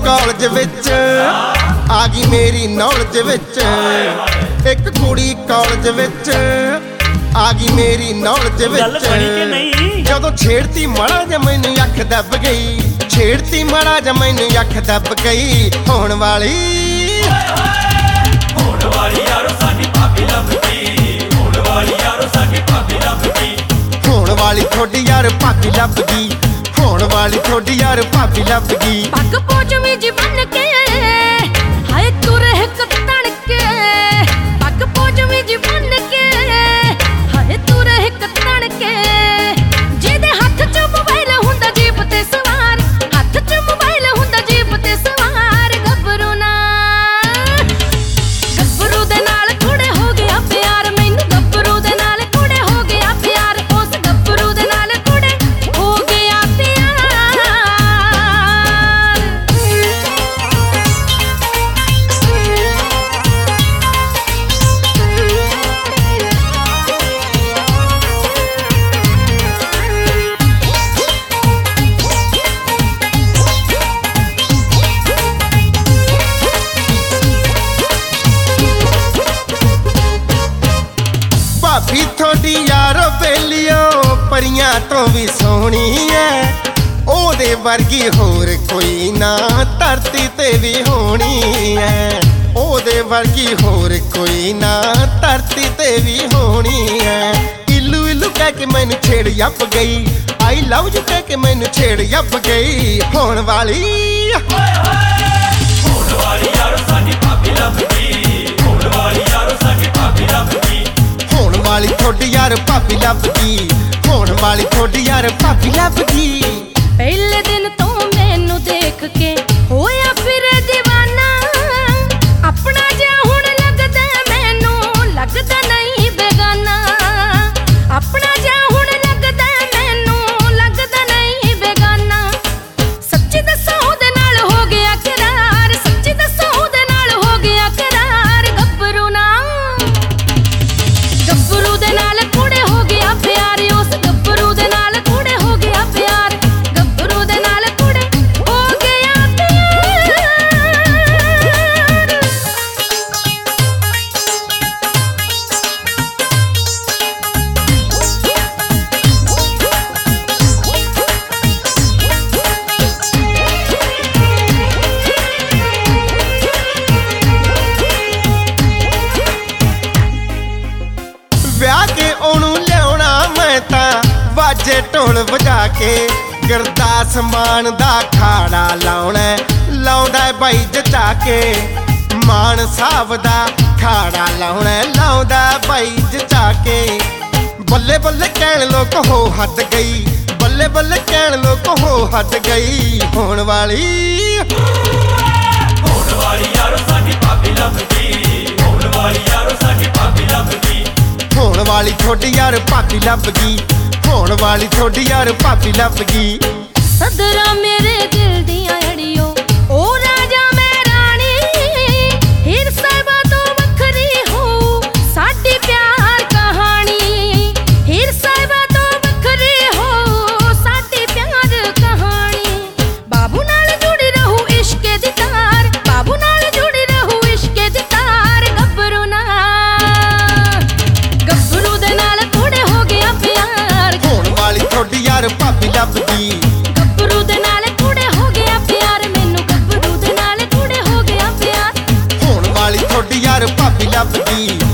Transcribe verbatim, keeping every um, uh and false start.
College ਵਿੱਚ ਆ ਗਈ ਮੇਰੀ ਨੌਲੇਜ ਵਿੱਚ। ਇੱਕ ਕੁੜੀ ਕਾਲਜ ਵਿੱਚ ਆ ਗਈ ਮੇਰੀ ਨੌਲੇਜ ਵਿੱਚ। ਜਦੋਂ ਛੇੜਤੀ ਮਾੜਾ ਜਿਹਾ ਮੈਨੂੰ ਅੱਖ ਦੱਬ ਗਈ, ਛੇੜਤੀ ਮਾੜਾ ਜਿਹਾ ਮੈਨੂੰ ਅੱਖ ਦੱਬ ਗਈ। ਹੋਣ ਵਾਲੀ ਹੋਣ ਵਾਲੀ ਯਾਰੋ ਸਾਡੀ ਭਾਬੀ ਲੱਭ ਗਈ, ਹੋਣ ਵਾਲੀ ਯਾਰੋ ਸਾਡੀ ਭਾਬੀ ਲੱਭ ਗਈ। ਹੋਣ ਵਾਲੀ ਥੋੜੀ ਯਾਰ ਭਾਬੀ ਲੱਭ ਗਈ, ਹੋਣ ਵਾਲੀ ਥੋੜੀ ਯਾਰ ਭਾਬੀ ਲੱਭ ਗਈ। ਪੱਗ ਪੋਚਵੀਂ ਜੀ ਬਣ ਕੇ ਹਾਏ ਤੁਰ ਇੱਕ ਤਣ ਕੇ, ਪੱਗ ਪੋਚਵੀਂ ਜੀ ਬਣ ਕੇ ਹਾਏ ਤੁਰ ਇੱਕ ਤਣ ਕੇ। ਜਿਹਦੇ ਹੱਥ 'ਚ ਮੋਬਾਈਲ ਹੁੰਦਾ ਜੀਪ ਤੇ ਸਵਾਰ, ਹੱਥ 'ਚ ਮੋਬਾਈਲ ਹੁੰਦਾ ਜੀਪ ਤੇ ਸਵਾਰ। ਗੱਭਰੂ ਨਾ ਗੱਭਰੂ ਦੇ ਨਾਲ ਕੁੜੇ ਹੋ ਗਿਆ ਪਿਆਰ, ਮੈਨੂੰ ਗੱਭਰੂ ਦੇ ਨਾਲ ਕੁੜੇ ਹੋ ਗਿਆ ਪਿਆਰ। ਉਸ ਗੱਭਰੂ ਦੇ ਨਾਲ ਕੁੜੇ ਹੋ ਗਿਆ ਪਿਆਰ। ਭਾਬੀ ਥੋੜੀ ਯਾਰੋ ਬੇਲੀਓ ਪਰੀਆਂ ਤੋਂ ਵੀ ਸੋਹਣੀ ਐ, ਉਹਦੇ ਵਰਗੀ ਹੋਰ ਕੋਈ ਨਾ ਧਰਤੀ ਤੇ ਵੀ ਹੋਣੀ ਐ। ਉਹਦੇ ਵਰਗੀ ਹੋਰ ਕੋਈ ਨਾ ਧਰਤੀ ਤੇ ਵੀ ਹੋਣੀ ਐ। ਇਲੂ ਇਲੂ ਕਹਿ ਕੇ ਮੈਨੂੰ ਛੇੜ ਜੱਪ ਗਈ, ਆਈ ਲਵ ਯੂ ਕਹਿ ਕੇ ਮੈਨੂੰ ਛੇੜ ਜੱਪ ਗਈ। ਹੋਣ ਵਾਲੀ ਹੋਣ ਵਾਲੀ ਯਾਰੋ ਸਾਡੀ ਭਾਬੀ ਲੱਭ ਗਈ, ਹੋਣ ਵਾਲੀ ਯਾਰੋ ਸਾਡੀ ਭਾਬੀ ਲੱਭ ਗਈ। ਹੋਣ ਵਾਲੀ ਥੋੜੀ ਯਾਰ ਭਾਬੀ ਲੱਭ ਗਈ, ਹੋਣ ਵਾਲੀ ਥੋੜੀ ਯਾਰ ਭਾਬੀ ਲੱਭ ਗਈ। ਪਹਿਲੇ ਦਿਨ ਤੋਂ ਮੈਨੂੰ ਦੇਖ ਕੇ ਹੋਇਆ ਫਿਰੇ دیਵਾਨਾ, ਆਪਣਾ ਜਿਹਾ ਹੁਣ ਲੱਗਦਾ ਮੈਨੂੰ, ਲੱਗਦਾ ਨਹੀਂ ਬੇਗਾਨਾ। ਆਪਣਾ ਜਿਹਾ ਹੁਣ ਲੱਗਦਾ ਮੈਨੂੰ, ਲੱਗਦਾ ਨਹੀਂ ਬੇਗਾਨਾ। ਸੱਚੀ ਦੱਸਾਂ ਉਹਦੇ ਨਾਲ ਹੋ ਗਿਆ ਕਰਾਰ, ਸੱਚੀ ਦੱਸਾਂ ਉਹਦੇ ਨਾਲ ਹੋ ਗਿਆ ਕਰਾਰ। ਗੱਭਰੂ ਨਾ ਗੱਭਰੂ ਦੇ ਨਾਲ ਕੁੜੇ ਹੋ ਗਿਆ ਪਿਆਰ, ਉਸ ਗੱਭਰੂ ਦੇ ਨਾਲ ਕੁੜੇ ਹੋ ਗਿਆ ਪਿਆਰ। ਗੱਭਰੂ ਦੇ ਨਾਲ ਕੁੜੇ ਹੋ ਗਿਆ ਪਿਆਰ। ਵਿਆਹ ਕੇ ਉਹਨੂੰ ਲਿਆਉਣਾ ਮੈਂ ਤਾਂ ਵਾਜੇ ਢੋਲ ਵਜਾ ਕੇ, ਗੁਰਦਾਸ ਮਾਨ ਦਾ ਖਾੜਾ ਲਾਉਣਾ, ਲਾਉਂਦਾ ਬਾਈ ਜਚਾ ਕੇ। ਮਾਨ ਸਾਹਿਬ ਦਾ ਖਾੜਾ ਲਾਉਣਾ, ਲਾਉਂਦਾ ਬਾਈ ਜਚਾ ਕੇ। ਬੱਲੇ ਬੱਲੇ ਕਹਿਣ ਲੋਕ ਹੋ ਹੱਦ ਗਈ, ਬੱਲੇ ਬੱਲੇ ਕਹਿਣ ਲੋਕ ਹੋ ਹੱਦ ਗਈ। ਹੋਣ ਵਾਲੀ ਹੋਣ ਵਾਲੀ ਯਾਰੋ ਸਾਡੀ ਭਾਬੀ ਲੱਭ ਗਈ, ਹੋਣ ਵਾਲੀ ਯਾਰੋ ਸਾਡੀ ਭਾਬੀ ਲੱਭ ਗਈ। ਹੋਣ ਵਾਲੀ ਥੋੜੀ ਯਾਰ ਭਾਬੀ ਲੱਭ ਗਈ, ਹੋਣ ਵਾਲੀ ਥੋੜੀ ਯਾਰ ਭਾਬੀ ਲੱਭ ਗਈ। ਸਦਰਾਂ ਮੇਰੇ ਦਿਲ ਦੀਆਂ ਅੜੀਓ ਉਹ ਰਾਜਾ ਮੈਂ ਰਾਣੀ, ਹੀਰ ਸਾਹਿਬਾਂ ਤੋਂ ਵੱਖਰੀ ਹੋ ਸਾਡੀ ਪਿਆਰ ਕਹਾਣੀ। ਹੀਰ ਸਾਹਿਬਾਂ ਤੋਂ ਵੱਖਰੀ ਹੋ ਸਾਡੀ ਪਿਆਰ ਕਹਾਣੀ। ਬਾਬੂ ਨਾਲ ਜੁੜੀ ਰਹੂ ਇਸ਼ਕੇ ਦੀ ਤਾਰ, ਬਾਬੂ ਨਾਲ ਜੁੜੀ ਰਹੂ ਇਸ਼ਕੇ ਦੀ ਤਾਰ। ਗੱਭਰੂ ਨਾ ਗੱਭਰੂ ਦੇ ਨਾਲ ਕੁੜੇ ਹੋ ਗਿਆ ਪਿਆਰ। ਹੋਣ ਵਾਲੀ ਥੋੜੀ ਯਾਰ ਭਾਬੀ ਲੱਭ ਗਈ, ਗੱਭਰੂ ਦੇ ਨਾਲ ਕੁੜੇ ਹੋ ਗਿਆ ਪਿਆਰ, ਮੈਨੂੰ ਗੱਭਰੂ ਦੇ ਨਾਲ ਕੁੜੇ ਹੋ ਗਿਆ ਪਿਆਰ। ਹੋਣ ਵਾਲੀ ਥੋੜੀ ਯਾਰ ਭਾਬੀ ਲੱਭ ਗਈ।